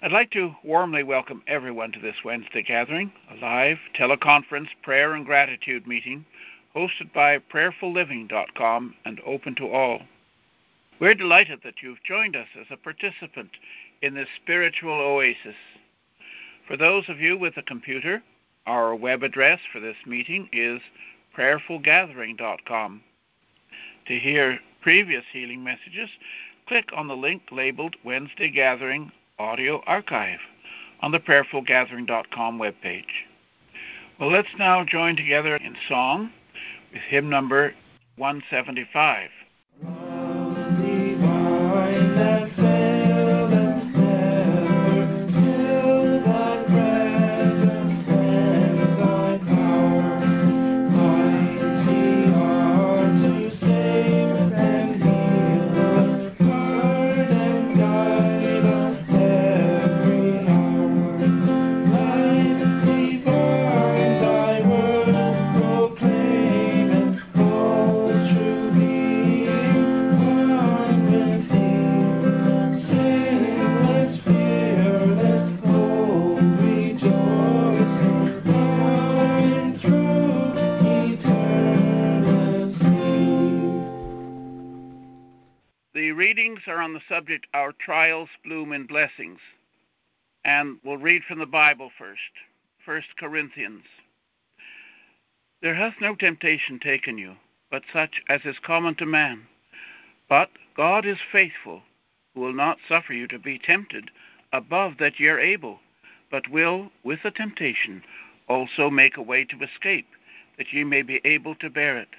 I'd like to warmly welcome everyone to this Wednesday gathering, a live teleconference prayer and gratitude meeting hosted by prayerfulliving.com and open to all. We're delighted that you've joined us as a participant in this spiritual oasis. For those of you with a computer, our web address for this meeting is prayerfullgathering.com. To hear previous healing messages, click on the link labeled Wednesday Gathering Audio Archive on the prayerfullgathering.com webpage. Well, let's now join together in song with hymn number 175. The readings are on the subject, Our Trials Bloom in Blessings, and we'll read from the Bible first, 1 Corinthians. There hath no temptation taken you, but such as is common to man. But God is faithful, who will not suffer you to be tempted above that ye are able, but will, with the temptation, also make a way to escape, that ye may be able to bear it.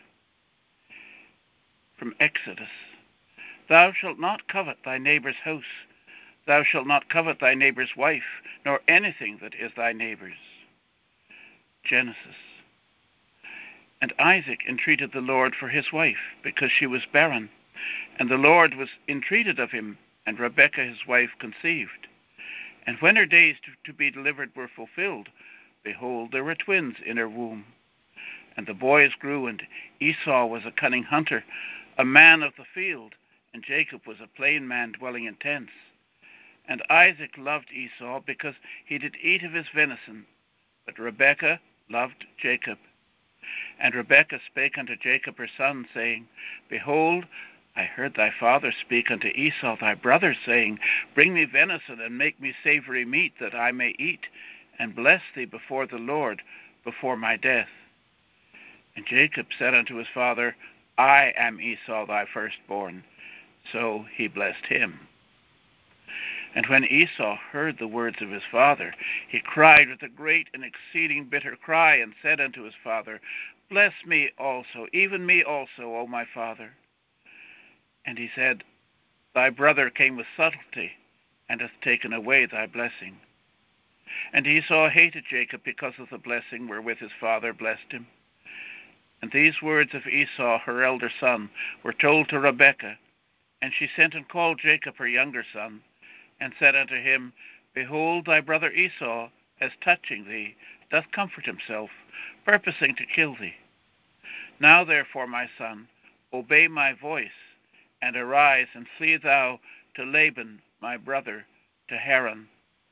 From Exodus. Thou shalt not covet thy neighbour's house. Thou shalt not covet thy neighbour's wife, nor anything that is thy neighbour's. Genesis. And Isaac entreated the Lord for his wife, because she was barren. And the Lord was entreated of him, and Rebekah his wife conceived. And when her days to be delivered were fulfilled, behold, there were twins in her womb. And the boys grew, and Esau was a cunning hunter, a man of the field, and Jacob was a plain man dwelling in tents. And Isaac loved Esau, because he did eat of his venison, but Rebekah loved Jacob. And Rebekah spake unto Jacob her son, saying, Behold, I heard thy father speak unto Esau thy brother, saying, Bring me venison, and make me savory meat, that I may eat, and bless thee before the Lord, before my death. And Jacob said unto his father, I am Esau thy firstborn. So he blessed him. And when Esau heard the words of his father, he cried with a great and exceeding bitter cry, and said unto his father, Bless me also, even me also, O my father. And he said, Thy brother came with subtlety, and hath taken away thy blessing. And Esau hated Jacob because of the blessing wherewith his father blessed him. And these words of Esau, her elder son, were told to Rebekah. And she sent and called Jacob her younger son, and said unto him, Behold, thy brother Esau, as touching thee, doth comfort himself, purposing to kill thee. Now therefore, my son, obey my voice, and arise, and flee thou to Laban my brother, to Haran.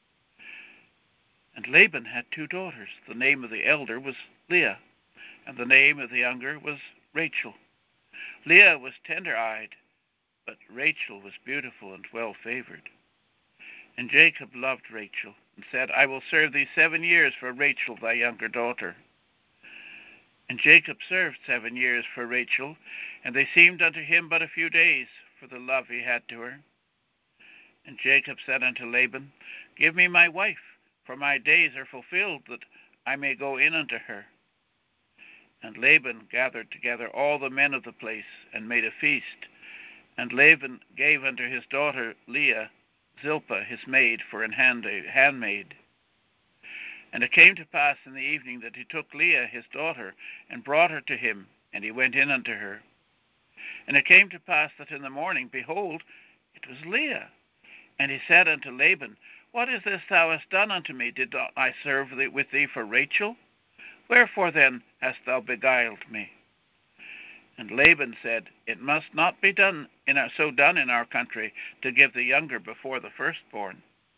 And Laban had 2 daughters. The name of the elder was Leah, and the name of the younger was Rachel. Leah was tender-eyed, but Rachel was beautiful and well-favored. And Jacob loved Rachel, and said, I will serve thee 7 years for Rachel thy younger daughter. And Jacob served 7 years for Rachel, and they seemed unto him but a few days, for the love he had to her. And Jacob said unto Laban, Give me my wife, for my days are fulfilled, that I may go in unto her. And Laban gathered together all the men of the place, and made a feast. And Laban gave unto his daughter Leah Zilpah his maid for an handmaid. And it came to pass in the evening that he took Leah his daughter, and brought her to him, and he went in unto her. And it came to pass that in the morning, behold, it was Leah. And he said unto Laban, What is this thou hast done unto me? Did not I serve with thee for Rachel? Wherefore then hast thou beguiled me? And Laban said, It must not be so done in our country, to give the younger before the firstborn.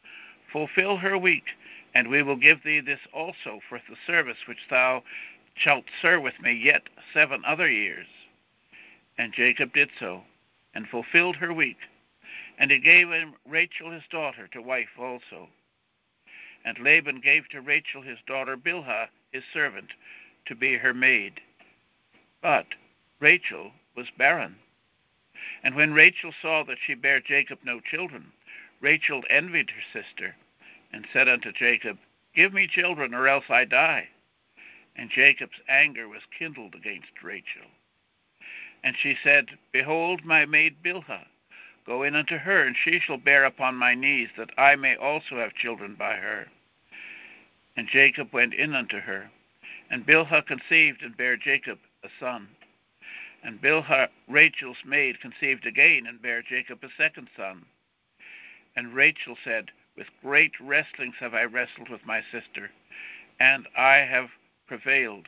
Fulfill her week, and we will give thee this also for the service which thou shalt serve with me yet 7 other years. And Jacob did so, and fulfilled her week, and he gave him Rachel his daughter to wife also. And Laban gave to Rachel his daughter Bilhah his servant to be her maid. But Rachel was barren. And when Rachel saw that she bare Jacob no children, Rachel envied her sister, and said unto Jacob, Give me children, or else I die. And Jacob's anger was kindled against Rachel. And she said, Behold my maid Bilhah, go in unto her, and she shall bear upon my knees, that I may also have children by her. And Jacob went in unto her, and Bilhah conceived and bare Jacob a son. And Bilhah, Rachel's maid, conceived again, and bare Jacob a second son. And Rachel said, With great wrestlings have I wrestled with my sister, and I have prevailed.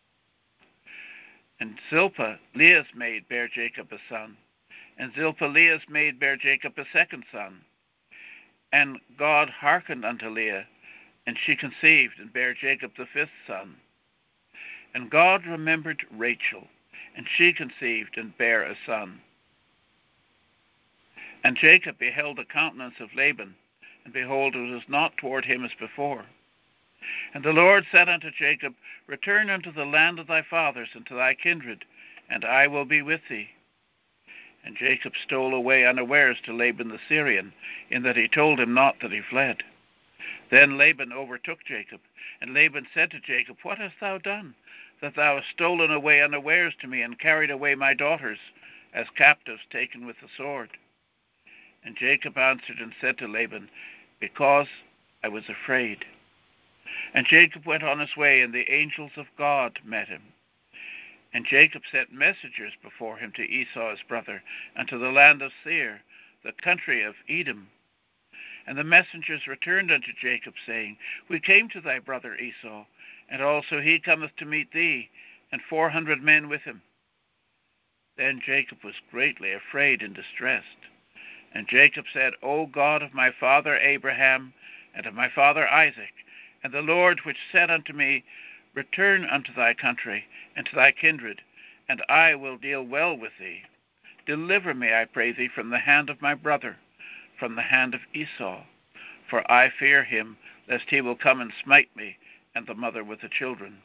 And Zilpah, Leah's maid, bare Jacob a son. And Zilpah, Leah's maid, bare Jacob a second son. And God hearkened unto Leah, and she conceived, and bare Jacob the 5th son. And God remembered Rachel, and she conceived, and bare a son. And Jacob beheld the countenance of Laban, and behold, it was not toward him as before. And the Lord said unto Jacob, Return unto the land of thy fathers, and to thy kindred, and I will be with thee. And Jacob stole away unawares to Laban the Syrian, in that he told him not that he fled. Then Laban overtook Jacob, and Laban said to Jacob, What hast thou done, that thou hast stolen away unawares to me, and carried away my daughters, as captives taken with the sword? And Jacob answered and said to Laban, Because I was afraid. And Jacob went on his way, and the angels of God met him. And Jacob sent messengers before him to Esau his brother, and to the land of Seir, the country of Edom. And the messengers returned unto Jacob, saying, We came to thy brother Esau, and also he cometh to meet thee, and 400 men with him. Then Jacob was greatly afraid and distressed. And Jacob said, O God of my father Abraham, and of my father Isaac, and the Lord which said unto me, Return unto thy country, and to thy kindred, and I will deal well with thee. Deliver me, I pray thee, from the hand of my brother, from the hand of Esau, for I fear him, lest he will come and smite me, and the mother with the children.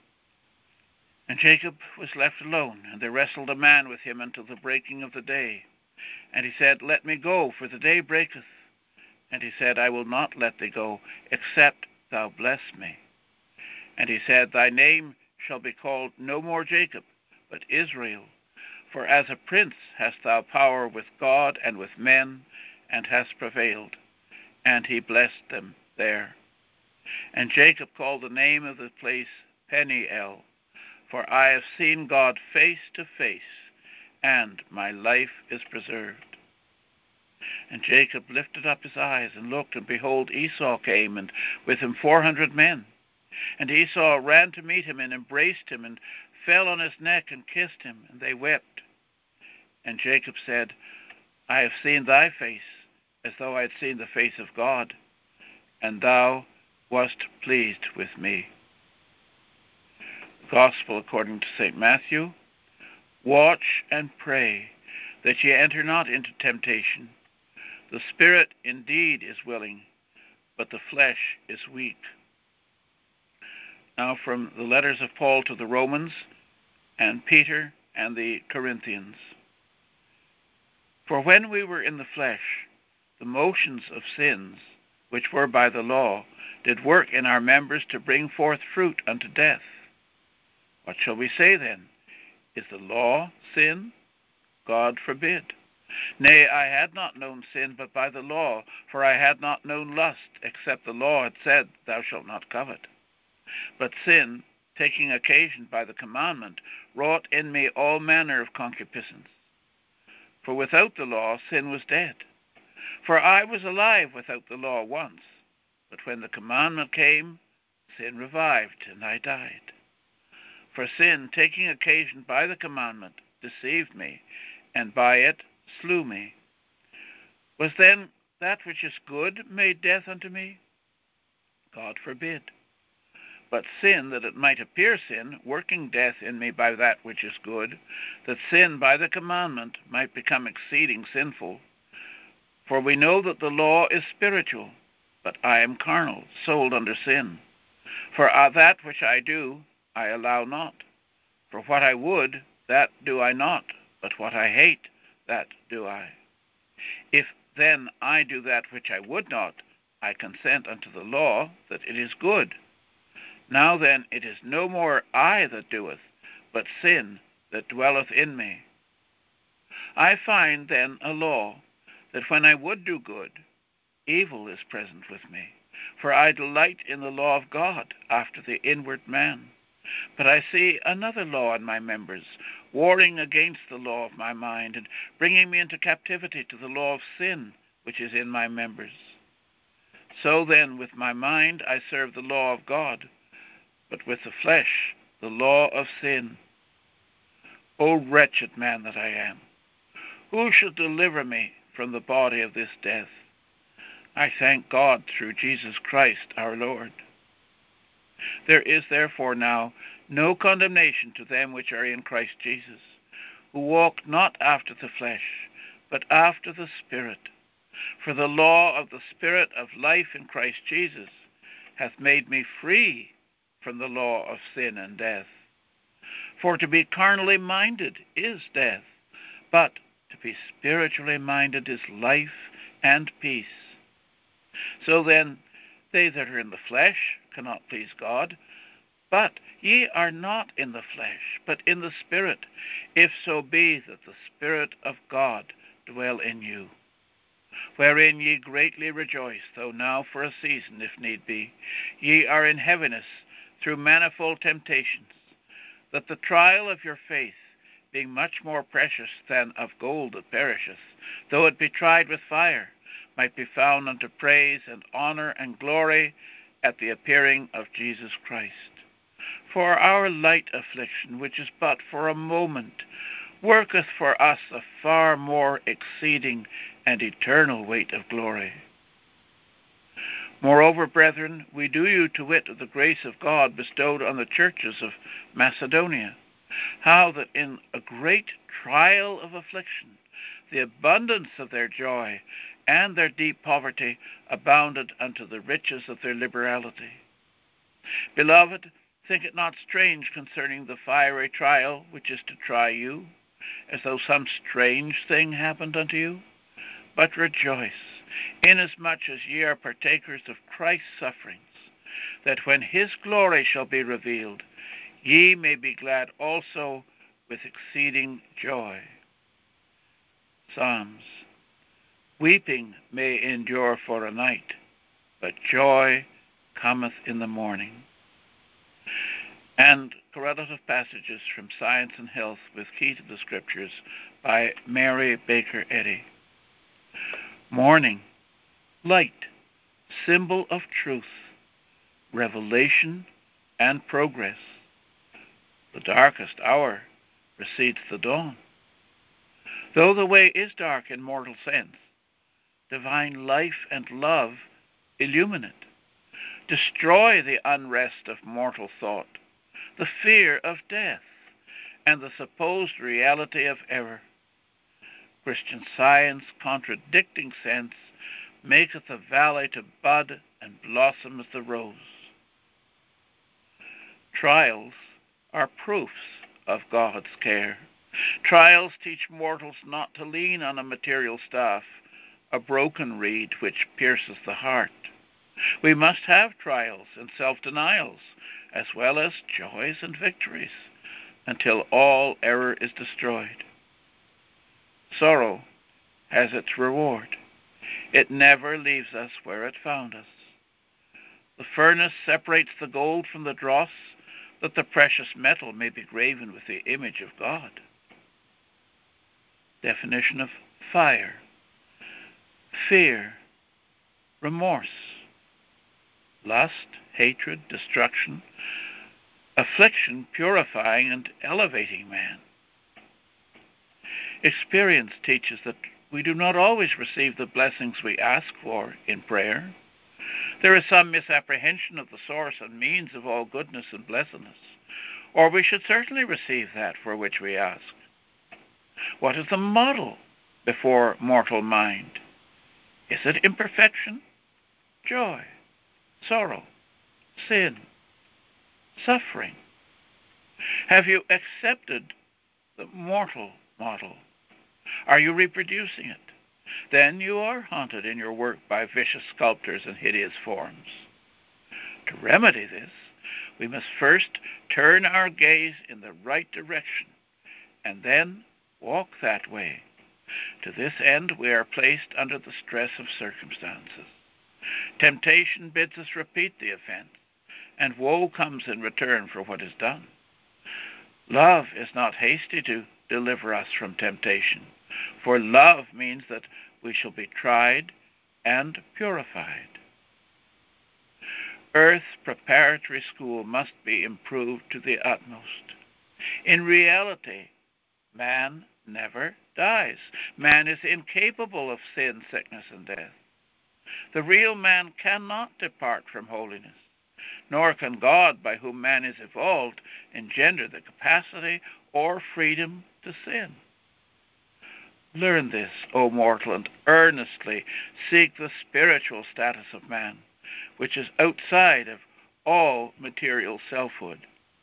And Jacob was left alone, and there wrestled a man with him until the breaking of the day. And he said, Let me go, for the day breaketh. And he said, I will not let thee go, except thou bless me. And he said, Thy name shall be called no more Jacob, but Israel, for as a prince hast thou power with God and with men, and hast prevailed. And he blessed them there. And Jacob called the name of the place Peniel, for I have seen God face to face, and my life is preserved. And Jacob lifted up his eyes and looked, and behold, Esau came, and with him 400 men. And Esau ran to meet him, and embraced him, and fell on his neck, and kissed him, and they wept. And Jacob said, I have seen thy face, as though I had seen the face of God, and thou wast pleased with me. Gospel according to St. Matthew. Watch and pray, that ye enter not into temptation. The spirit indeed is willing, but the flesh is weak. Now from the letters of Paul to the Romans, and Peter and the Corinthians. For when we were in the flesh, the motions of sins, which were by the law, did work in our members to bring forth fruit unto death. What shall we say then? Is the law sin? God forbid. Nay, I had not known sin but by the law, for I had not known lust, except the law had said, Thou shalt not covet. But sin, taking occasion by the commandment, wrought in me all manner of concupiscence. For without the law sin was dead. For I was alive without the law once, but when the commandment came, sin revived, and I died. For sin, taking occasion by the commandment, deceived me, and by it slew me. Was then that which is good made death unto me? God forbid. But sin, that it might appear sin, working death in me by that which is good, that sin by the commandment might become exceeding sinful. For we know that the law is spiritual, but I am carnal, sold under sin. For that which I do, I allow not. For what I would, that do I not, but what I hate, that do I. If then I do that which I would not, I consent unto the law that it is good. Now then it is no more I that doeth, but sin that dwelleth in me. I find then a law, that when I would do good, evil is present with me. For I delight in the law of God after the inward man. But I see another law in my members, warring against the law of my mind, and bringing me into captivity to the law of sin, which is in my members. So then with my mind I serve the law of God, but with the flesh the law of sin. O wretched man that I am, who shall deliver me from the body of this death? I thank God through Jesus Christ our Lord. There is therefore now no condemnation to them which are in Christ Jesus, who walk not after the flesh, but after the Spirit. For the law of the Spirit of life in Christ Jesus hath made me free from the law of sin and death. For to be carnally minded is death, but to be spiritually minded is life and peace. So then, they that are in the flesh cannot please God. But ye are not in the flesh, but in the Spirit, if so be that the Spirit of God dwell in you. Wherein ye greatly rejoice, though now for a season, if need be, ye are in heaviness through manifold temptations, that the trial of your faith, being much more precious than of gold that perisheth, though it be tried with fire, might be found unto praise and honour and glory at the appearing of Jesus Christ. For our light affliction, which is but for a moment, worketh for us a far more exceeding and eternal weight of glory. Moreover, brethren, we do you to wit of the grace of God bestowed on the churches of Macedonia, how that in a great trial of affliction, the abundance of their joy and their deep poverty abounded unto the riches of their liberality. Beloved, think it not strange concerning the fiery trial which is to try you, as though some strange thing happened unto you. But rejoice, inasmuch as ye are partakers of Christ's sufferings, that when his glory shall be revealed, ye may be glad also with exceeding joy. Psalms. Weeping may endure for a night, but joy cometh in the morning. And correlative passages from Science and Health with Key to the Scriptures by Mary Baker Eddy. Morning, light, symbol of truth, revelation, and progress. The darkest hour precedes the dawn. Though the way is dark in mortal sense, divine life and love illumine it. Destroy the unrest of mortal thought, the fear of death, and the supposed reality of error. Christian science, contradicting sense, maketh the valley to bud and blossom as the rose. Trials are proofs of God's care. Trials teach mortals not to lean on a material staff, a broken reed which pierces the heart. We must have trials and self-denials, as well as joys and victories, until all error is destroyed. Sorrow has its reward. It never leaves us where it found us. The furnace separates the gold from the dross, that the precious metal may be graven with the image of God. Definition of fire: fear, remorse, lust, hatred, destruction, affliction purifying and elevating man. Experience teaches that we do not always receive the blessings we ask for in prayer. There is some misapprehension of the source and means of all goodness and blessedness, or we should certainly receive that for which we ask. What is the model before mortal mind? Is it imperfection, joy, sorrow, sin, suffering? Have you accepted the mortal model? Are you reproducing it? Then you are haunted in your work by vicious sculptors and hideous forms. To remedy this, we must first turn our gaze in the right direction, and then walk that way. To this end, we are placed under the stress of circumstances. Temptation bids us repeat the offense, and woe comes in return for what is done. Love is not hasty to deliver us from temptation, for love means that we shall be tried and purified. Earth's preparatory school must be improved to the utmost. In reality, man never dies. Man is incapable of sin, sickness, and death. The real man cannot depart from holiness, nor can God, by whom man is evolved, engender the capacity or freedom to sin. Learn this, O mortal, and earnestly seek the spiritual status of man, which is outside of all material selfhood.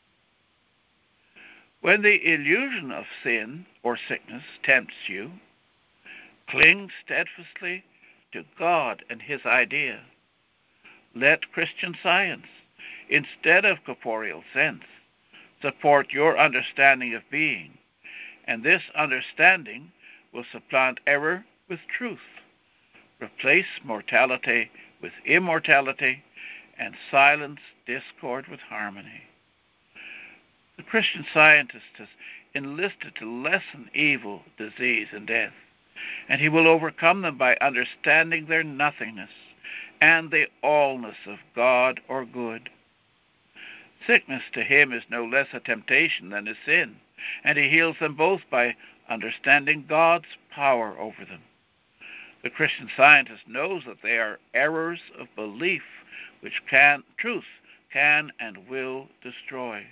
When the illusion of sin or sickness tempts you, cling steadfastly to God and His idea. Let Christian Science, instead of corporeal sense, support your understanding of being, and this understanding will supplant error with truth, replace mortality with immortality, and silence discord with harmony. The Christian Scientist has enlisted to lessen evil, disease, and death, and he will overcome them by understanding their nothingness and the allness of God or good. Sickness to him is no less a temptation than is sin, and he heals them both by understanding God's power over them. The Christian Scientist knows that they are errors of belief which truth can and will destroy.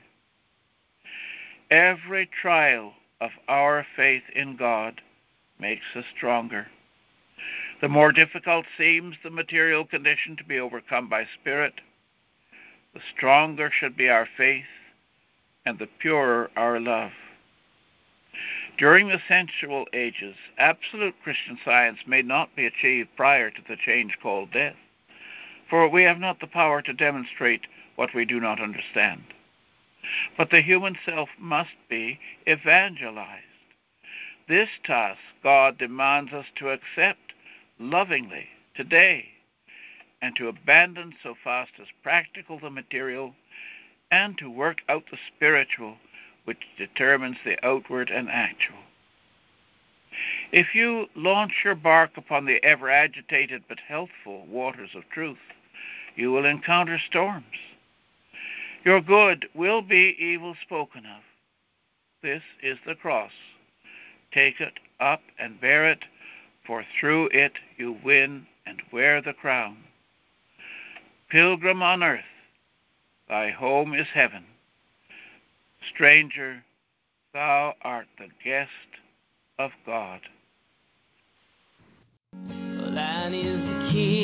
Every trial of our faith in God makes us stronger. The more difficult seems the material condition to be overcome by spirit, the stronger should be our faith and the purer our love. During the sensual ages, absolute Christian Science may not be achieved prior to the change called death, for we have not the power to demonstrate what we do not understand. But the human self must be evangelized. This task God demands us to accept lovingly today, and to abandon so fast as practical the material, and to work out the spiritual, which determines the outward and actual. If you launch your bark upon the ever-agitated but healthful waters of truth, you will encounter storms. Your good will be evil spoken of. This is the cross. Take it up and bear it, for through it you win and wear the crown. Pilgrim on earth, thy home is heaven. Stranger, thou art the guest of God. Thine is the kingdom.